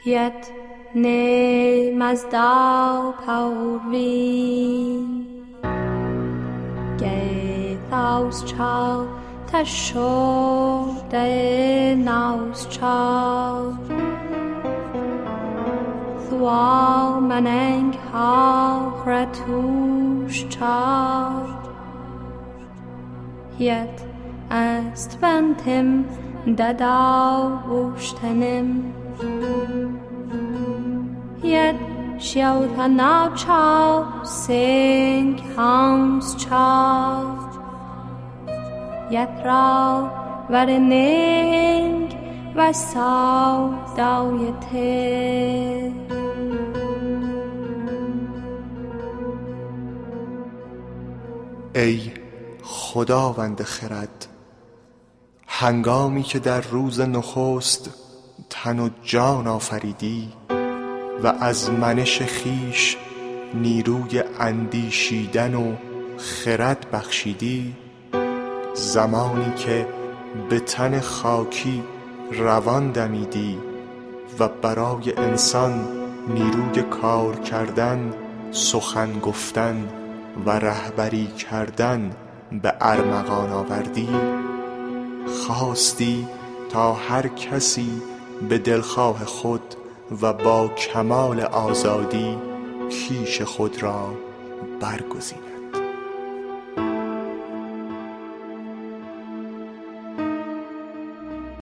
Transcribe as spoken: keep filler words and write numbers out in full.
Yet ne mas thou paurvin Ge thaus chau ta sho de naus chau Thwal maneng hau gratush chau Yet est ventim dadau ushtanim Yet shiau thanau chau sing hams chau Yet rau varining vasau dau yete ای خداوند خرد، هنگامی که در روز نخست تن و جان آفریدی و از منش خیش نیروی اندیشیدن و خرد بخشیدی، زمانی که به تن خاکی روان دمیدی و برای انسان نیروی کار کردن، سخن گفتن و رهبری کردن به ارمغان آوردی، خواستی تا هر کسی به دلخواه خود و با کمال آزادی کیش خود را برگزیند.